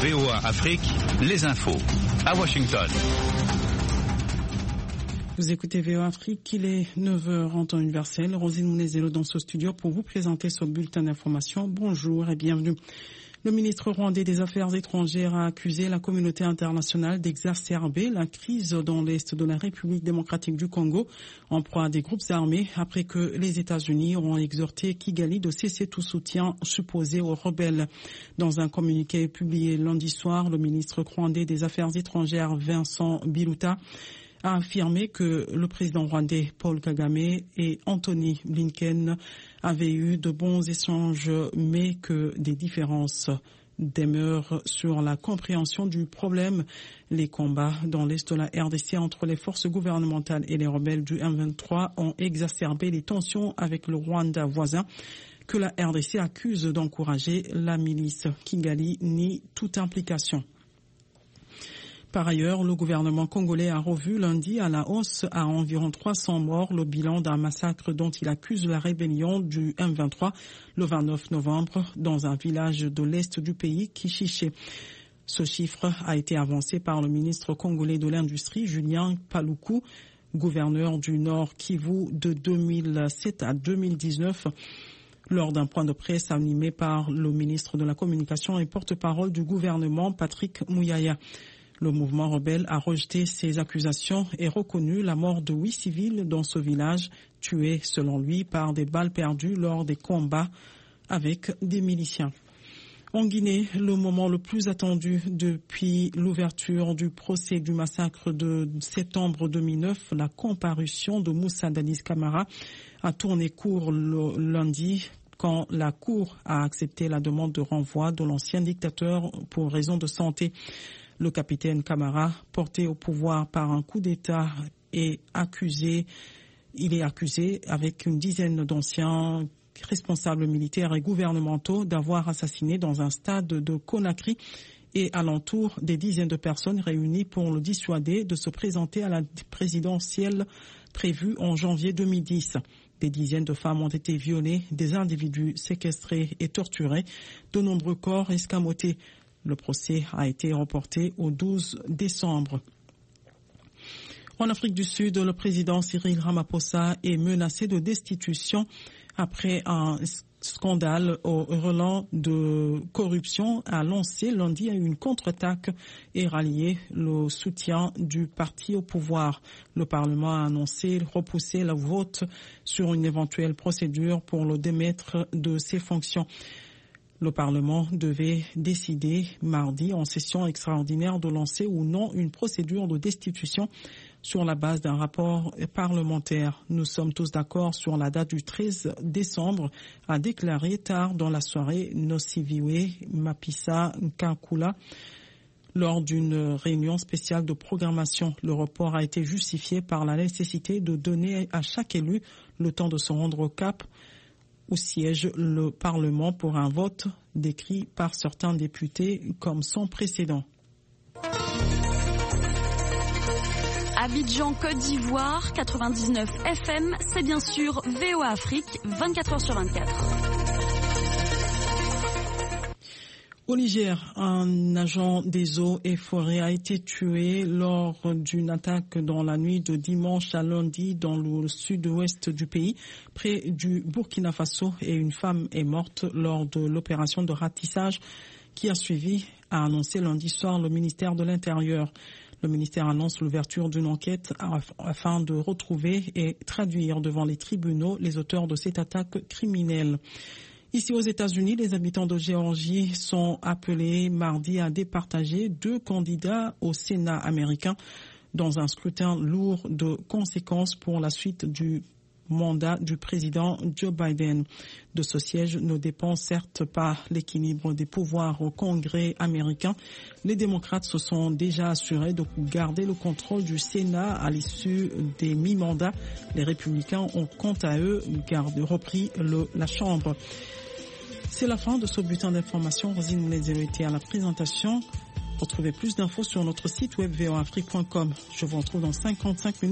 VOA Afrique, les infos. À Washington. Vous écoutez VOA Afrique, il est 9h en temps universel. Rosine Mounezelo dans ce studio pour vous présenter ce bulletin d'information. Bonjour et bienvenue. Le ministre rwandais des Affaires étrangères a accusé la communauté internationale d'exacerber la crise dans l'est de la République démocratique du Congo en proie à des groupes armés après que les États-Unis ont exhorté Kigali de cesser tout soutien supposé aux rebelles. Dans un communiqué publié lundi soir, le ministre rwandais des Affaires étrangères Vincent Biruta a affirmé que le président rwandais Paul Kagame et Anthony Blinken avaient eu de bons échanges, mais que des différences demeurent sur la compréhension du problème. Les combats dans l'est de la RDC entre les forces gouvernementales et les rebelles du M23 ont exacerbé les tensions avec le Rwanda voisin, que la RDC accuse d'encourager. La milice Kigali nie toute implication. Par ailleurs, le gouvernement congolais a revu lundi à la hausse à environ 300 morts le bilan d'un massacre dont il accuse la rébellion du M23 le 29 novembre dans un village de l'est du pays, Kishiché. Ce chiffre a été avancé par le ministre congolais de l'Industrie, Julien Paluku, gouverneur du Nord Kivu de 2007 à 2019. Lors d'un point de presse animé par le ministre de la Communication et porte-parole du gouvernement, Patrick Mouyaya. Le mouvement rebelle a rejeté ces accusations et reconnu la mort de 8 civils dans ce village, tués selon lui par des balles perdues lors des combats avec des miliciens. En Guinée, le moment le plus attendu depuis l'ouverture du procès du massacre de septembre 2009, la comparution de Moussa Dadis Camara, a tourné court le lundi quand la Cour a accepté la demande de renvoi de l'ancien dictateur pour raison de santé. Le capitaine Camara, porté au pouvoir par un coup d'État, il est accusé avec une dizaine d'anciens responsables militaires et gouvernementaux d'avoir assassiné dans un stade de Conakry et alentour des dizaines de personnes réunies pour le dissuader de se présenter à la présidentielle prévue en janvier 2010. Des dizaines de femmes ont été violées, des individus séquestrés et torturés, de nombreux corps escamotés. Le procès a été reporté au 12 décembre. En Afrique du Sud, le président Cyril Ramaphosa est menacé de destitution après un scandale au relent de corruption a lancé lundi une contre-attaque et rallié le soutien du parti au pouvoir. Le Parlement a annoncé repousser le vote sur une éventuelle procédure pour le démettre de ses fonctions. Le Parlement devait décider mardi en session extraordinaire de lancer ou non une procédure de destitution sur la base d'un rapport parlementaire. Nous sommes tous d'accord sur la date du 13 décembre, a déclaré tard dans la soirée Nosiviwe Mapisa Nkakula. Lors d'une réunion spéciale de programmation, le report a été justifié par la nécessité de donner à chaque élu le temps de se rendre au Cap où siège le Parlement pour un vote décrit par certains députés comme sans précédent. Abidjan, Côte d'Ivoire, 99 FM, c'est bien sûr VOA Afrique, 24h/24. Au Niger, un agent des eaux et forêts a été tué lors d'une attaque dans la nuit de dimanche à lundi dans le sud-ouest du pays, près du Burkina Faso, et une femme est morte lors de l'opération de ratissage qui a suivi, a annoncé lundi soir le ministère de l'Intérieur. Le ministère annonce l'ouverture d'une enquête afin de retrouver et traduire devant les tribunaux les auteurs de cette attaque criminelle. Ici aux États-Unis, les habitants de Géorgie sont appelés mardi à départager 2 candidats au Sénat américain dans un scrutin lourd de conséquences pour la suite du mandat du président Joe Biden. De ce siège ne dépend certes pas l'équilibre des pouvoirs au Congrès américain. Les démocrates se sont déjà assurés de garder le contrôle du Sénat à l'issue des mi-mandats. Les républicains ont quant à eux repris la Chambre. C'est la fin de ce bulletin d'information. Rosine Mounezelo était à la présentation. Retrouvez plus d'infos sur notre site web voafrique.com. Je vous retrouve dans 55 minutes.